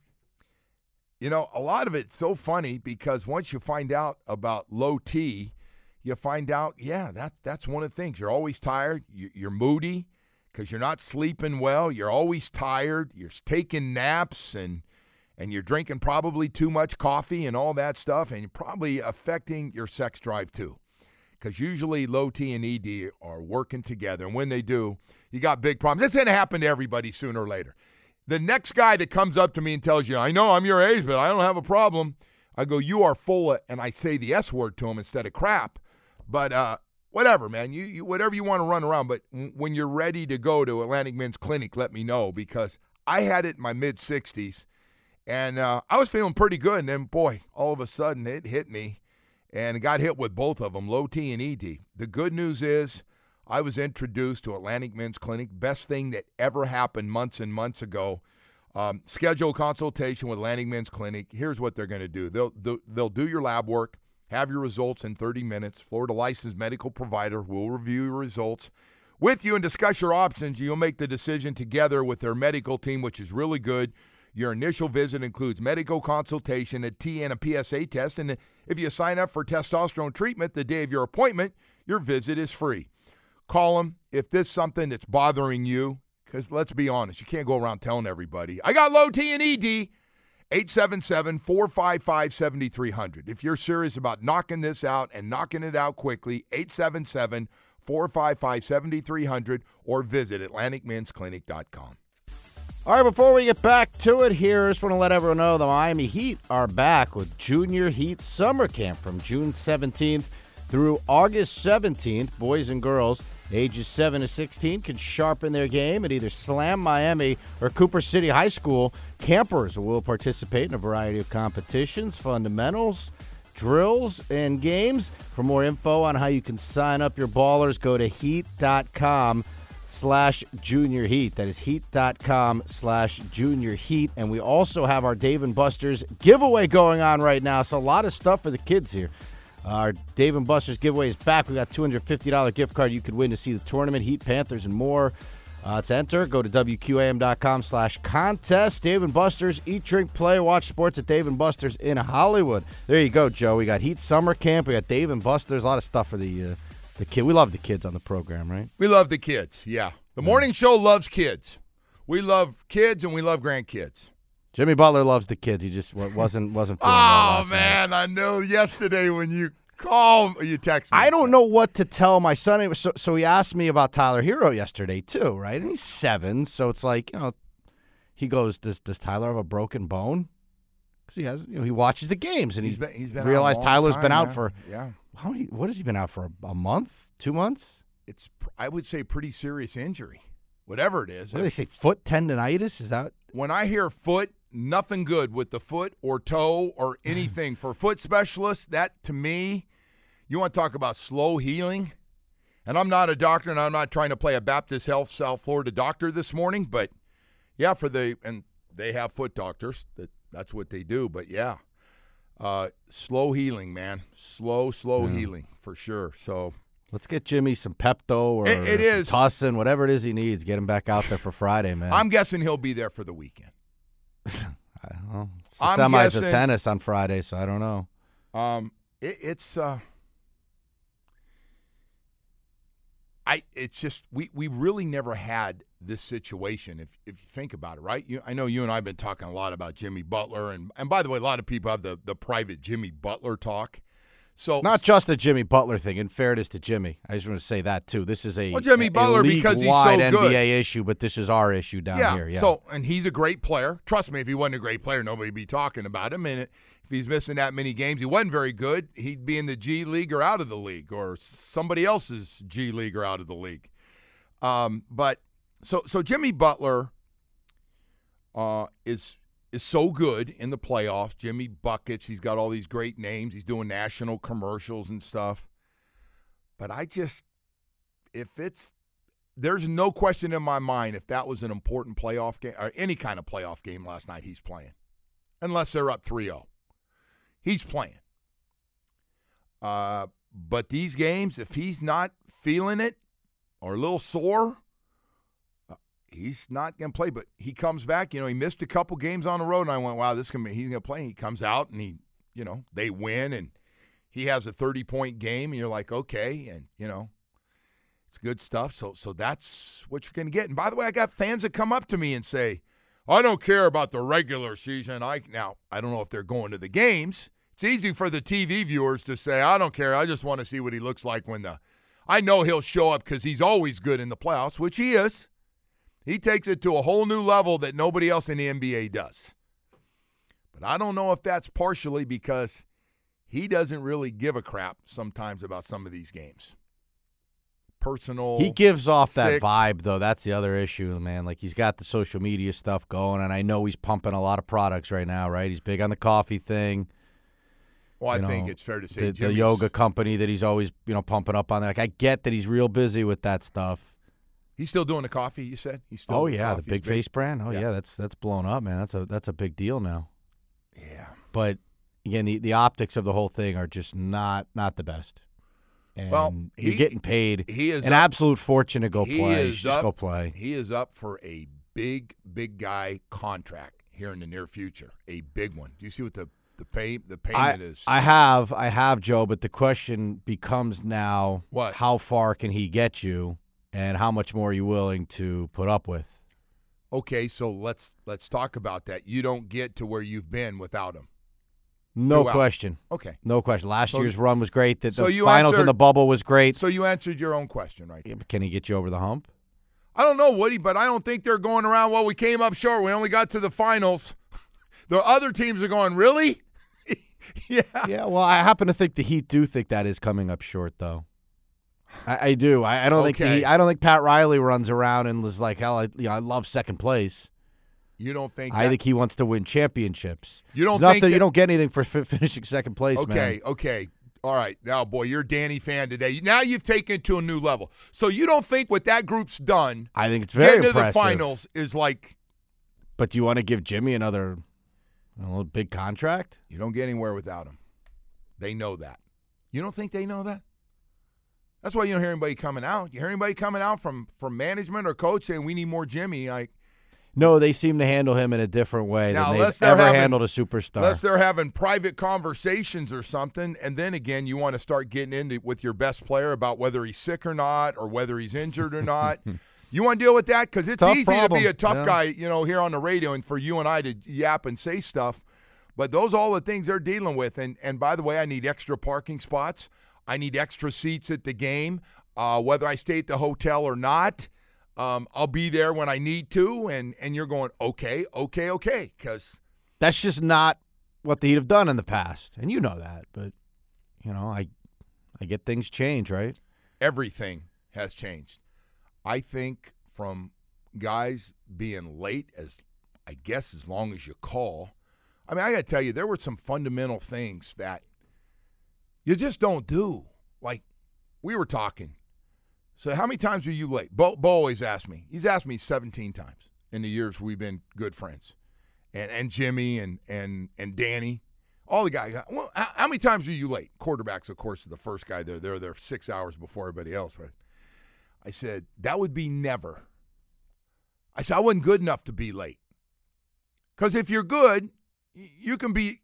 you know, a lot of it's so funny because once you find out about low T, you find out, yeah, that, that's one of the things. You're always tired. You, you're moody because you're not sleeping well. You're always tired. You're taking naps, and and you're drinking probably too much coffee and all that stuff, and you're probably affecting your sex drive too because usually low T and E D are working together, and when they do, you got big problems. It's going to happen to everybody sooner or later. The next guy that comes up to me and tells you, I know I'm your age, but I don't have a problem, I go, you are full of, and I say the S word to him instead of crap. But uh, whatever, man, you, you whatever you want to run around. But w- when you're ready to go to Atlantic Men's Clinic, let me know because I had it in my mid-sixties, and uh, I was feeling pretty good. And then, boy, all of a sudden it hit me, and got hit with both of them, low T and E D. The good news is I was introduced to Atlantic Men's Clinic. Best thing that ever happened months and months ago. Um, schedule a consultation with Atlantic Men's Clinic. Here's what they're going to do. They'll, do. They'll do your lab work, have your results in thirty minutes. Florida licensed medical provider will review your results with you and discuss your options. You'll make the decision together with their medical team, which is really good. Your initial visit includes medical consultation, a T and a P S A test, and if you sign up for testosterone treatment the day of your appointment, your visit is free. Call them if this is something that's bothering you, because let's be honest, you can't go around telling everybody, I got low T and E D. eight seven seven, four five five, seven three zero zero. If you're serious about knocking this out and knocking it out quickly, eight seven seven, four five five, seven three zero zero or visit atlantic men's clinic dot com. All right, before we get back to it here, I just want to let everyone know the Miami Heat are back with Junior Heat Summer Camp from June seventeenth through August seventeenth. Boys and girls ages seven to sixteen can sharpen their game at either Slam Miami or Cooper City High School. Campers will participate in a variety of competitions, fundamentals, drills, and games. For more info on how you can sign up your ballers, go to heat dot com slash junior heat. That is heat dot com slash junior heat. And we also have our Dave and Buster's giveaway going on right now. So a lot of stuff for the kids here. Our Dave and Buster's giveaway is back. We got two hundred fifty dollars gift card you could win to see the tournament, Heat, Panthers, and more. Uh, to enter, go to W Q A M dot com slash contest. Dave and Buster's, eat, drink, play, watch sports at Dave and Buster's in Hollywood. There you go, Joe. We got Heat Summer Camp. We got Dave and Buster's. A lot of stuff for the uh, the kid. We love the kids on the program, right? We love the kids, yeah. The morning show loves kids. We love kids and we love grandkids. Jimmy Butler loves the kids. He just wasn't wasn't. Oh well man, night. I know. Yesterday when you called, you texted me. I don't know what to tell my son. So, so he asked me about Tyler Hero yesterday too, right? And he's seven, so it's like, you know, he goes, "Does does Tyler have a broken bone?" Because he has, you know, he watches the games and he's, he's been he's been realized out a long Tyler's time, been out man. for yeah. How many? What has he been out for? A, a month? Two months? It's I would say pretty serious injury, whatever it is. What do they say? Foot tendonitis? Is that? When I hear foot, nothing good with the foot or toe or anything. For foot specialists, that to me, you want to talk about slow healing? And I'm not a doctor, and I'm not trying to play a Baptist Health South Florida doctor this morning, but yeah, for the and they have foot doctors. That that's what they do. But yeah, uh, slow healing, man. Slow, slow yeah. healing for sure. So. Let's get Jimmy some Pepto or it, it is. Tussin, whatever it is he needs. Get him back out there for Friday, man. I'm guessing he'll be there for the weekend. I don't know. It's the I'm semis guessing, of tennis on Friday, so I don't know. Um, it, it's uh, I. It's just we we really never had this situation. If if you think about it, right? You, I know you and I have been talking a lot about Jimmy Butler, and and by the way, a lot of people have the the private Jimmy Butler talk. So not just a Jimmy Butler thing. In fairness to Jimmy, I just want to say that too. This is a well, Jimmy a, Butler a because he's so N B A good. issue, but this is our issue down yeah, here. Yeah. So and he's a great player. Trust me, if he wasn't a great player, nobody'd be talking about him. And if he's missing that many games, he wasn't very good. He'd be in the G League or out of the league, or somebody else's G League or out of the league. Um, but so so Jimmy Butler uh, is. is so good in the playoffs. Jimmy Buckets, he's got all these great names. He's doing national commercials and stuff. But I just, if it's, there's no question in my mind if that was an important playoff game, or any kind of playoff game last night he's playing. Unless they're up three oh. He's playing. Uh, but these games, if he's not feeling it or a little sore, he's not going to play, but he comes back. You know, he missed a couple games on the road, and I went, wow, this is gonna be, he's going to play. And he comes out, and he, you know, they win, and he has a thirty-point game, and you're like, okay, and, you know, it's good stuff. So so that's what you're going to get. And by the way, I got fans that come up to me and say, I don't care about the regular season. I Now, I don't know if they're going to the games. It's easy for the T V viewers to say, I don't care. I just want to see what he looks like when the – I know he'll show up because he's always good in the playoffs, which he is. He takes it to a whole new level that nobody else in the N B A does. But I don't know if that's partially because he doesn't really give a crap sometimes about some of these games. Personal. He gives off sick. that vibe, though. That's the other issue, man. Like, he's got the social media stuff going, and I know he's pumping a lot of products right now, right? He's big on the coffee thing. Well, I you think know, it's fair to say the, the Jimmy's- yoga company that he's always, you know, pumping up on. Like, I get that he's real busy with that stuff. He's still doing the coffee, you said? He's still Oh, doing yeah, the coffee. big He's face brand. Oh, Yeah. yeah, that's that's blown up, man. That's a that's a big deal now. Yeah. But, again, the, the optics of the whole thing are just not not the best. And Well, you're he- getting paid he is an up- absolute fortune to go he play. is Just up- go play. He is up for a big, big guy contract here in the near future. A big one. Do you see what the, the pay the I, payment is? I have, I have, Joe, but the question becomes now, What? how far can he get you, and how much more are you willing to put up with? Okay, so let's let's talk about that. You don't get to where you've been without him. No Throughout. question. Okay. No question. Last So- year's run was great. The, so the you finals in answered- the bubble was great. So you answered your own question right Yeah, there. but can he get you over the hump? I don't know, Woody, but I don't think they're going around, well, we came up short. We only got to the finals. The other teams are going, really? yeah. Yeah, well, I happen to think the Heat do think that is coming up short, though. I, I do. I, I don't think the Okay. Heat, I don't think Pat Riley runs around and was like, hell, I, you know, I love second place. You don't think I that- think he wants to win championships. You don't Nothing. think you that- don't get anything for fi- finishing second place, man. Okay, okay. All right. Now, boy, you're a Danny fan today. Now you've taken it to a new level. So you don't think what that group's done, I think it's very getting to impressive. the finals, is like, But do you want to give Jimmy another a little big contract? you don't get anywhere without him. They know that. You don't think they know that? That's why you don't hear anybody coming out. You hear anybody coming out from, from management or coach saying, we need more Jimmy. Like, No, they seem to handle him in a different way Now, than unless they've they're ever having- handled a superstar. unless they're having private conversations or something, and then again, you want to start getting into with your best player about whether he's sick or not, or whether he's injured or not. You want to deal with that? Because it's Tough easy problem. to be a tough Yeah. guy, you know, here on the radio, and for you and I to yap and say stuff. But those are all the things they're dealing with. And and by the way, I need extra parking spots. I need extra seats at the game, uh, whether I stay at the hotel or not. Um, I'll be there when I need to. And, and you're going, okay, okay, okay, because That's just not what the Heat have done in the past, and you know that. But you know, I, I get things change, right? everything has changed. I think from guys being late, as I guess as long as you call. I mean, I got to tell you, there were some fundamental things that you just don't do. Like, we were talking. So how many times were you late? Bo, Bo always asks me. He's asked me seventeen times in the years we've been good friends. And and Jimmy and and and Danny, all the guys. Well, how, how many times were you late? Quarterbacks, of course, are the first guy there. They're there six hours before everybody else. But I said, that would be never. I said, I wasn't good enough to be late. Because if you're good, you can be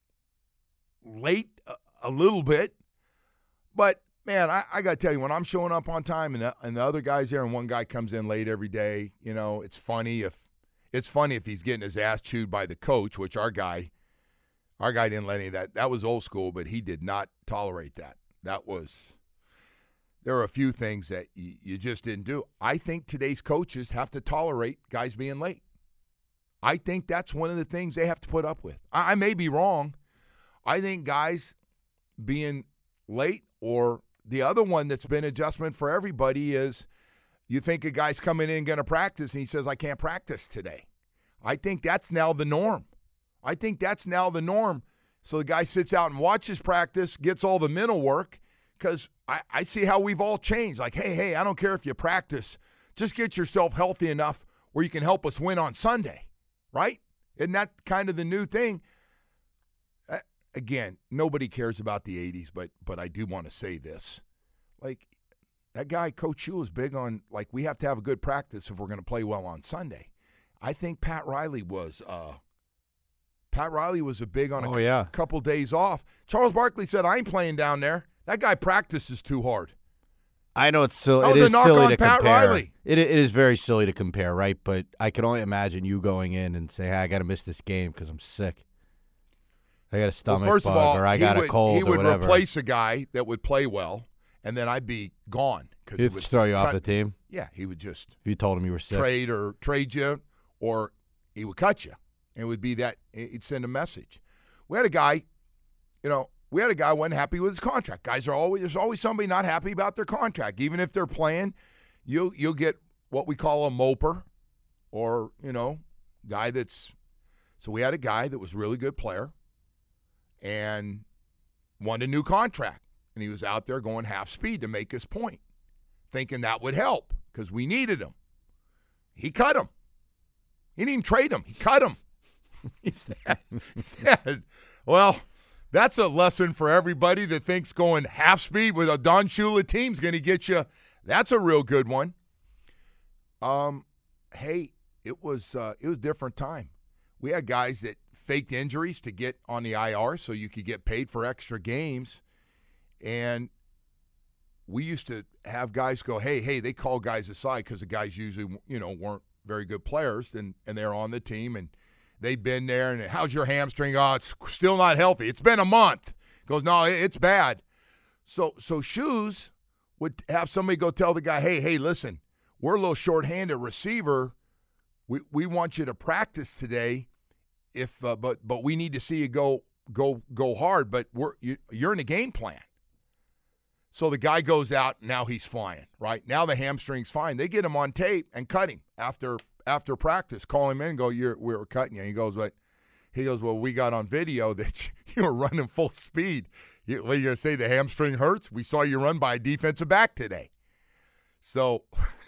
late a, a little bit. But, man, I, I got to tell you, when I'm showing up on time and the, and the other guy's there and one guy comes in late every day, you know, it's funny if it's funny if he's getting his ass chewed by the coach, which our guy, our guy didn't let any of that. That was old school, but he did not tolerate that. That was – there are a few things that you, you just didn't do. I think today's coaches have to tolerate guys being late. I think that's one of the things they have to put up with. I, I may be wrong. I think guys being late, or the other one that's been adjustment for everybody is you think a guy's coming in going to practice and he says, I can't practice today. I think that's now the norm. I think that's now the norm. So the guy sits out and watches practice, gets all the mental work, because I, I see how we've all changed. Like, hey, hey, I don't care if you practice. Just get yourself healthy enough where you can help us win on Sunday. Right? Isn't that kind of the new thing? Uh, again, nobody cares about the eighties, but but I do want to say this. Like, that guy, Coach Shula, is big on, like, we have to have a good practice if we're going to play well on Sunday. I think Pat Riley was uh, Pat Riley was a big on a Oh, c- yeah. couple days off. Charles Barkley said, I ain't playing down there. That guy practices too hard. I know it's silly. That It was a is knock silly on to Pat compare. Riley. It it is very silly to compare, right? But I can only imagine you going in and say, hey, I got to miss this game because I'm sick. I got a stomach well, first bug, of all, or I he got would, a cold, he or would whatever. replace a guy that would play well, and then I'd be gone. Cause he He'd would throw you off cut- the team Yeah, he would just if you told him you were sick. trade or trade you, or he would cut you. It would be that he'd send a message. We had a guy, you know, we had a guy wasn't happy with his contract. Guys are always there's always somebody not happy about their contract, even if they're playing. You'll you'll get what we call a moper, or you know, guy that's. So we had a guy that was a really good player, and wanted a new contract, and he was out there going half speed to make his point, thinking that would help. because we needed him. He cut him. He didn't even trade him. He cut him. he, said, he said, well, that's a lesson for everybody that thinks going half speed with a Don Shula team is going to get you. That's a real good one. Um, hey, it was uh, it was a different time. We had guys that faked injuries to get on the I R so you could get paid for extra games. And we used to have guys go, hey, hey, they call guys aside because the guys usually, you know, weren't very good players, and, and they're on the team, and they'd been there, and how's your hamstring? Oh, it's still not healthy. It's been a month. Goes, no, it's bad. So so Shoes would have somebody go tell the guy, hey, hey, listen, we're a little shorthanded receiver. We we want you to practice today, if uh, but but we need to see you go go go hard. But we're you, you're in a game plan. So the guy goes out, and now he's flying, right? Now the hamstring's fine. They get him on tape and cut him after after practice. Call him in and go, You're, we were cutting you. He goes, what? He goes, well, we got on video that you were running full speed. You, what are you going to say, the hamstring hurts? We saw you run by a defensive back today. So,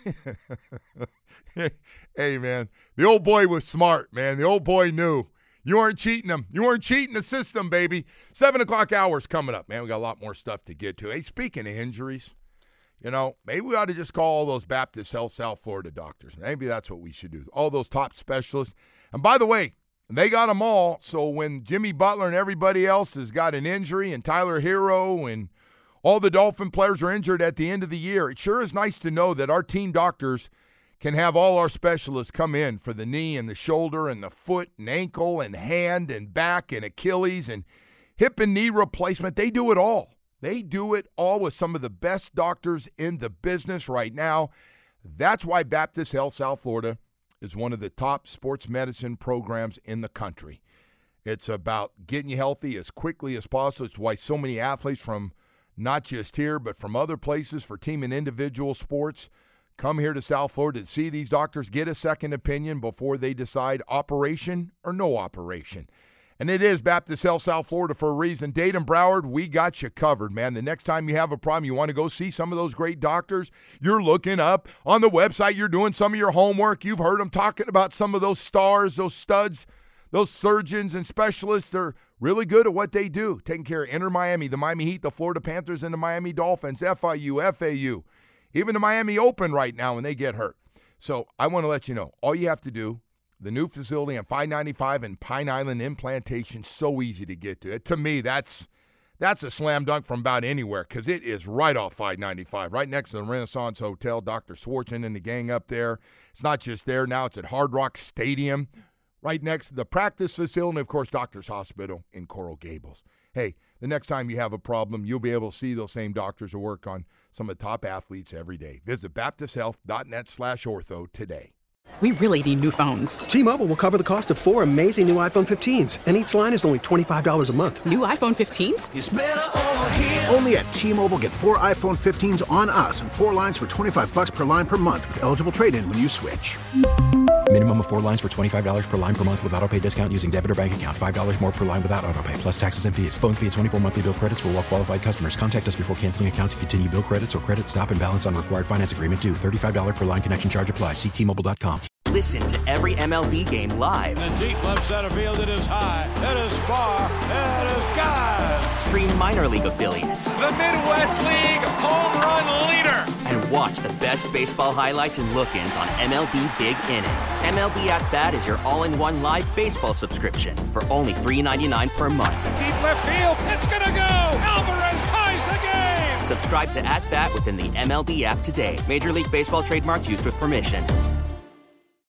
hey, man, the old boy was smart, man. The old boy knew. You weren't cheating them. You weren't cheating the system, baby. Seven o'clock hours coming up, man. We got a lot more stuff to get to. Hey, speaking of injuries, you know, maybe we ought to just call all those Baptist Health South Florida doctors. Maybe that's what we should do. All those top specialists. And by the way, they got them all. So when Jimmy Butler and everybody else has got an injury, and Tyler Hero and all the Dolphin players are injured at the end of the year, it sure is nice to know that our team doctors can have all our specialists come in for the knee and the shoulder and the foot and ankle and hand and back and Achilles and hip and knee replacement. They do it all. They do it all with some of the best doctors in the business right now. That's why Baptist Health South Florida is one of the top sports medicine programs in the country. It's about getting you healthy as quickly as possible. It's why so many athletes from not just here but from other places for team and individual sports come here to South Florida to see these doctors, get a second opinion before they decide operation or no operation. And it is Baptist Health South Florida for a reason. Dade and Broward, we got you covered, man. The next time you have a problem, you want to go see some of those great doctors, you're looking up on the website, you're doing some of your homework. You've heard them talking about some of those stars, those studs, those surgeons and specialists. They're really good at what they do, taking care of Inter Miami, the Miami Heat, the Florida Panthers, and the Miami Dolphins, F I U, F A U. Even the Miami Open right now when they get hurt. So I want to let you know, all you have to do, the new facility on five ninety-five and Pine Island Implantation, so easy to get to. To me, that's that's a slam dunk from about anywhere because it is right off five ninety-five, right next to the Renaissance Hotel. Doctor Swartzen and the gang up there. It's not just there. Now it's at Hard Rock Stadium, right next to the practice facility, and, of course, Doctor's Hospital in Coral Gables. Hey, the next time you have a problem, you'll be able to see those same doctors who work on some of the top athletes every day. Visit baptisthealth.net slash ortho today. We really need new phones. T-Mobile will cover the cost of four amazing new iPhone fifteens, and each line is only twenty-five dollars a month. New iPhone fifteens? It's better over here. Only at T-Mobile, get four iPhone fifteens on us and four lines for twenty-five bucks per line per month with eligible trade-in when you switch. Minimum of four lines for twenty-five dollars per line per month with auto pay discount using debit or bank account. five dollars more per line without auto pay, plus taxes and fees. Phone fee at twenty-four monthly bill credits for well-qualified customers. Contact us before canceling account to continue bill credits or credit stop and balance on required finance agreement due. thirty-five dollars per line connection charge applies. See T Mobile dot com. Listen to every M L B game live. In the deep left center field, it is high, it is far, it is gone. Stream minor league affiliates. The Midwest League home run leader. And watch the best baseball highlights and look-ins on M L B Big Inning. M L B At Bat is your all-in-one live baseball subscription for only three ninety-nine per month. Deep left field, it's gonna go. Alvarez ties the game. Subscribe to At Bat within the M L B app today. Major League Baseball trademarks used with permission.